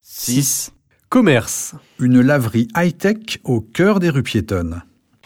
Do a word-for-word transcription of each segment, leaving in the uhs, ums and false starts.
six. Commerce. Une laverie high-tech au cœur des rues piétonnes.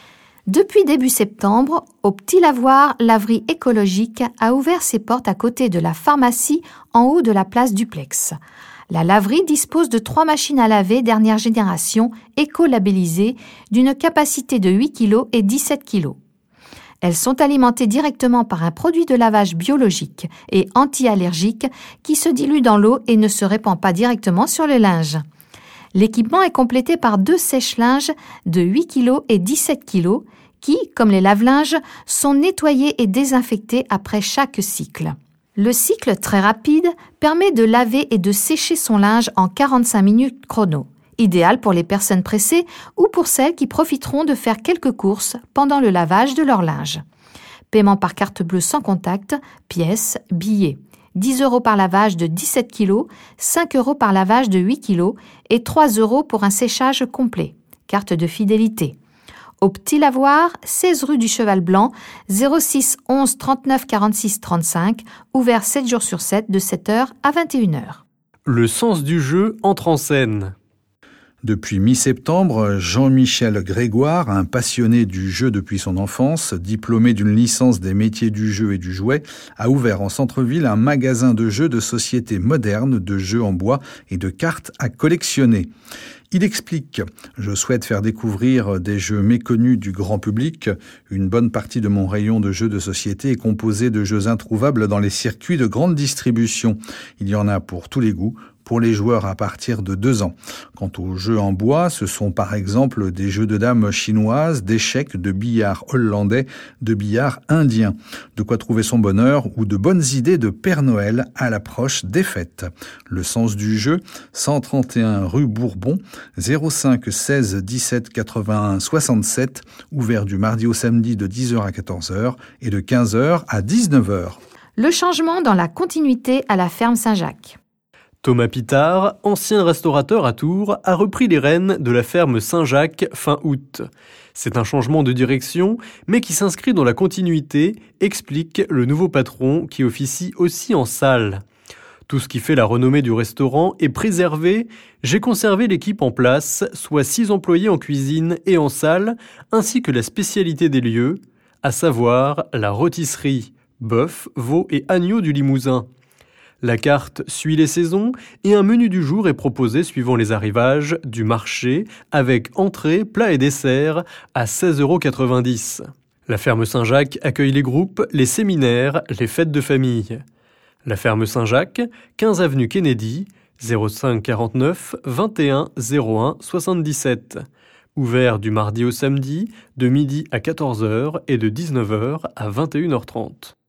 Depuis début septembre, au Petit Lavoir, laverie écologique a ouvert ses portes à côté de la pharmacie en haut de la place Duplex. La laverie dispose de trois machines à laver dernière génération éco-labellisées d'une capacité de huit kilos et dix-sept kilos. Elles sont alimentées directement par un produit de lavage biologique et anti-allergique qui se dilue dans l'eau et ne se répand pas directement sur le linge. L'équipement est complété par deux sèche-linges de huit kilos et dix-sept kilos qui, comme les lave-linges, sont nettoyés et désinfectés après chaque cycle. Le cycle très rapide permet de laver et de sécher son linge en quarante-cinq minutes chrono, idéal pour les personnes pressées ou pour celles qui profiteront de faire quelques courses pendant le lavage de leur linge. Paiement par carte bleue sans contact, pièces, billets. dix euros par lavage de dix-sept kilos, cinq euros par lavage de huit kilos et trois euros pour un séchage complet. Carte de fidélité. Au Petit Lavoir, seize rue du Cheval Blanc, zéro six onze trente-neuf quarante-six trente-cinq, ouvert sept jours sur sept de sept heures à vingt et une heures. Le sens du jeu entre en scène. Depuis mi-septembre, Jean-Michel Grégoire, un passionné du jeu depuis son enfance, diplômé d'une licence des métiers du jeu et du jouet, a ouvert en centre-ville un magasin de jeux de société moderne, de jeux en bois et de cartes à collectionner. Il explique « Je souhaite faire découvrir des jeux méconnus du grand public. Une bonne partie de mon rayon de jeux de société est composé de jeux introuvables dans les circuits de grande distribution. Il y en a pour tous les goûts, pour les joueurs à partir de deux ans. Quant aux jeux en bois, ce sont par exemple des jeux de dames chinoises, d'échecs, de billard hollandais, de billard indien. De quoi trouver son bonheur ou de bonnes idées de Père Noël à l'approche des fêtes. Le sens du jeu, cent trente et un rue Bourbon, zéro cinq seize dix-sept quatre-vingt-un soixante-sept, ouvert du mardi au samedi de dix heures à quatorze heures et de quinze heures à dix-neuf heures. Le changement dans la continuité à la ferme Saint-Jacques. Thomas Pitard, ancien restaurateur à Tours, a repris les rênes de la ferme Saint-Jacques fin août. C'est un changement de direction, mais qui s'inscrit dans la continuité, explique le nouveau patron qui officie aussi en salle. Tout ce qui fait la renommée du restaurant est préservé. J'ai conservé l'équipe en place, soit six employés en cuisine et en salle, ainsi que la spécialité des lieux, à savoir la rôtisserie, bœuf, veau et agneau du Limousin. La carte suit les saisons et un menu du jour est proposé suivant les arrivages du marché avec entrée, plat et dessert à seize euros quatre-vingt-dix. La ferme Saint-Jacques accueille les groupes, les séminaires, les fêtes de famille. La ferme Saint-Jacques, quinze avenue Kennedy, zéro cinq quarante-neuf vingt et un zéro un soixante-dix-sept. Ouvert du mardi au samedi, de midi à quatorze heures et de dix-neuf heures à vingt et une heures trente.